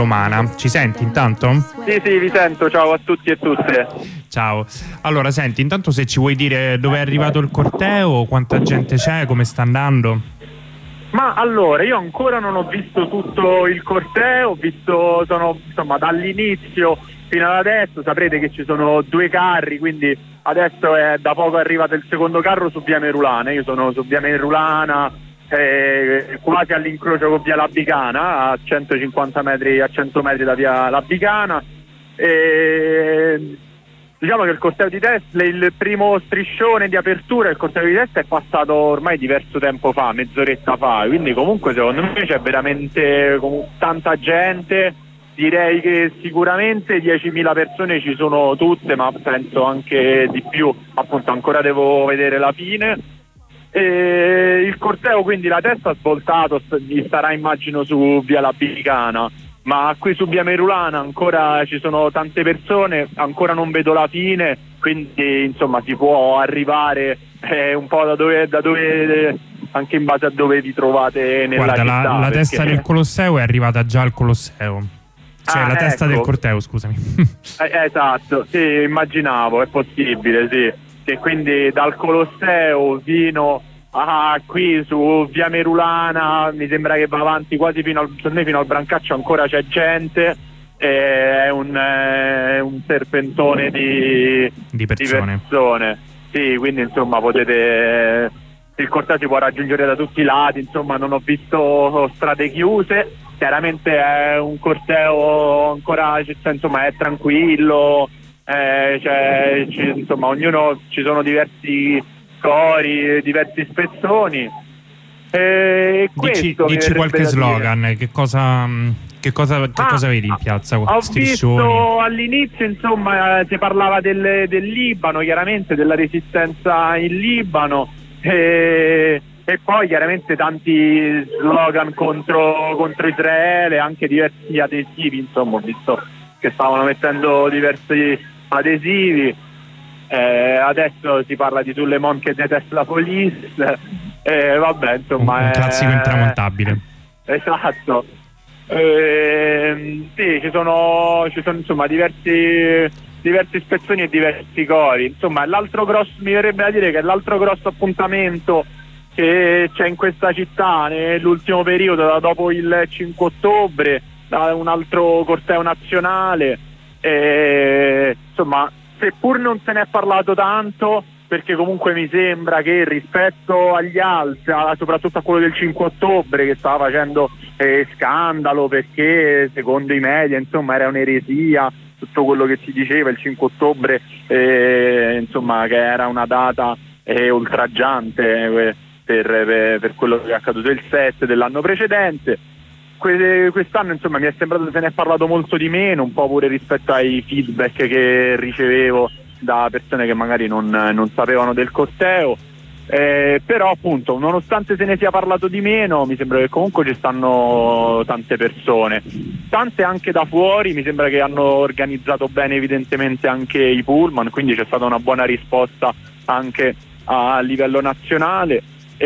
Romana. Ci senti intanto? Sì, vi sento, ciao a tutti e tutte. Ciao. Allora, senti, intanto se ci vuoi dire dove è arrivato il corteo, quanta gente c'è, come sta andando? Ma allora, io ancora non ho visto tutto il corteo, sono insomma dall'inizio fino ad adesso, saprete che ci sono 2 carri, quindi adesso è da poco arrivato il secondo carro su via Merulana. Io sono su via Merulana, quasi all'incrocio con via Labicana, a 150 metri, a 100 metri da via Labicana. Diciamo che il corteo di destra, il primo striscione di apertura del corteo di destra è passato ormai diverso tempo fa, mezz'oretta fa, quindi comunque secondo me c'è veramente tanta gente. Direi che sicuramente 10.000 persone ci sono tutte, ma penso anche di più, appunto ancora devo vedere la fine. Il corteo, quindi la testa ha svoltato, starà immagino su via Labicana, ma qui su via Merulana ancora ci sono tante persone, ancora non vedo la fine, quindi insomma si può arrivare un po' da dove anche in base a dove vi trovate nella città. Guarda, la testa del Colosseo è arrivata già al Colosseo, cioè la testa del corteo, scusami. Esatto, sì, immaginavo, è possibile, sì, che quindi dal Colosseo fino a qui su via Merulana mi sembra che va avanti quasi fino al Brancaccio, ancora c'è gente, è un serpentone di persone. Sì, quindi insomma il corteo si può raggiungere da tutti i lati, insomma non ho visto strade chiuse, chiaramente è un corteo ancora, insomma è tranquillo, insomma ognuno, ci sono diversi cori, diversi spezzoni. Dici qualche slogan, che cosa vedi in piazza? Ho Striscioni. visto all'inizio, insomma, si parlava del Libano, chiaramente della resistenza in Libano, e poi chiaramente tanti slogan contro Israele, anche diversi adesivi, insomma, ho visto che stavano mettendo diversi adesivi. Adesso si parla di Suleiman che detesta la police, vabbè, insomma, un classico intramontabile. Esatto. Sì, ci sono insomma diversi spezzoni e diversi cori. Insomma, mi verrebbe da dire che l'altro grosso appuntamento che c'è in questa città nell'ultimo periodo, dopo il 5 ottobre, da un altro corteo nazionale, insomma, seppur non se ne è parlato tanto, perché comunque mi sembra che rispetto agli altri, soprattutto a quello del 5 ottobre che stava facendo scandalo, perché secondo i media insomma era un'eresia tutto quello che si diceva il 5 ottobre, insomma, che era una data oltraggiante per quello che è accaduto il 7 dell'anno precedente. Quest'anno insomma mi è sembrato che se ne è parlato molto di meno, un po' pure rispetto ai feedback che ricevevo da persone che magari non sapevano del corteo, però appunto nonostante se ne sia parlato di meno, mi sembra che comunque ci stanno tante persone, tante anche da fuori. Mi sembra che hanno organizzato bene evidentemente anche i pullman, quindi c'è stata una buona risposta anche a livello nazionale.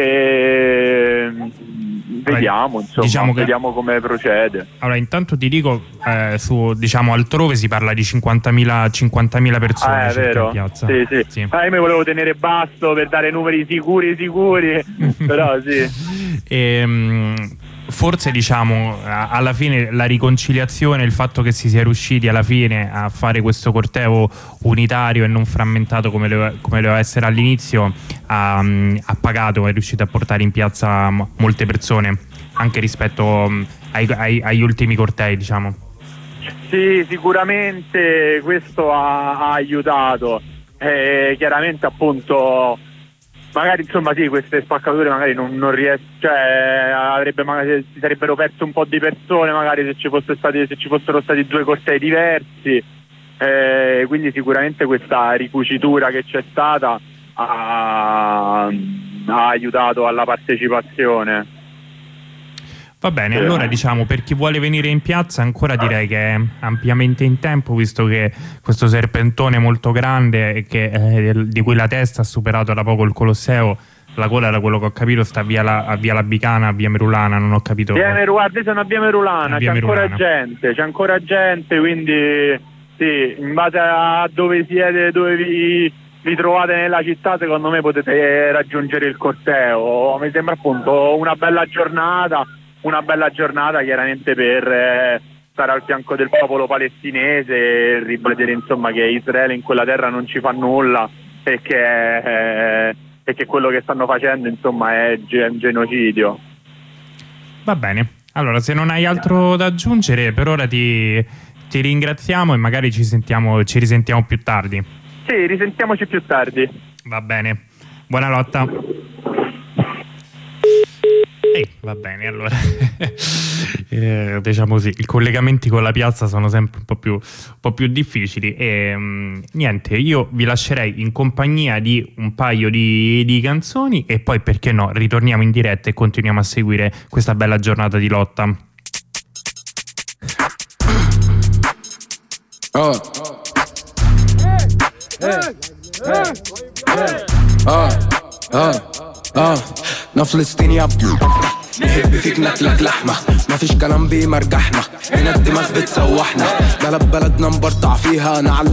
Vediamo, insomma, vediamo come procede. Allora, intanto ti dico, diciamo altrove si parla di 50.000 persone vero? In piazza. Sì. Io mi volevo tenere basso per dare numeri sicuri, però sì. Forse diciamo alla fine la riconciliazione, il fatto che si sia riusciti alla fine a fare questo corteo unitario e non frammentato come doveva essere all'inizio, ha pagato, è riuscito a portare in piazza molte persone anche rispetto agli ultimi cortei, diciamo. Sì, sicuramente questo ha aiutato, chiaramente appunto magari insomma sì, queste spaccature magari non magari si sarebbero perse un po' di persone magari se ci fossero stati 2 cortei diversi, quindi sicuramente questa ricucitura che c'è stata ha aiutato alla partecipazione. Va bene, allora diciamo, per chi vuole venire in piazza ancora direi che è ampiamente in tempo, visto che questo serpentone molto grande di cui la testa ha superato da poco il Colosseo La gola, da quello che ho capito, sta a via Labicana, a via Merulana, non ho capito. Guardi, sono a via Merulana, c'è ancora gente, quindi sì, in base a dove siete, dove vi trovate nella città, secondo me potete raggiungere il corteo. Mi sembra appunto una bella giornata chiaramente per stare al fianco del popolo palestinese e ribadire insomma che Israele in quella terra non ci fa nulla e che quello che stanno facendo insomma è un genocidio. Va bene, allora se non hai altro da aggiungere per ora ti ringraziamo e magari ci risentiamo più tardi. Sì, risentiamoci più tardi. Va bene, buona lotta. Va bene, allora diciamo così, i collegamenti con la piazza sono sempre un po' più difficili e niente, io vi lascerei in compagnia di un paio di canzoni e poi, perché no, ritorniamo in diretta e continuiamo a seguire questa bella giornata di lotta. أنا فلسطيني نحب فيك ناكلك لحمة ما فيش كلام بيه مرجحنا هنا الدماغ بتسوحنا بلد بلدنا نبرطع فيها نعلم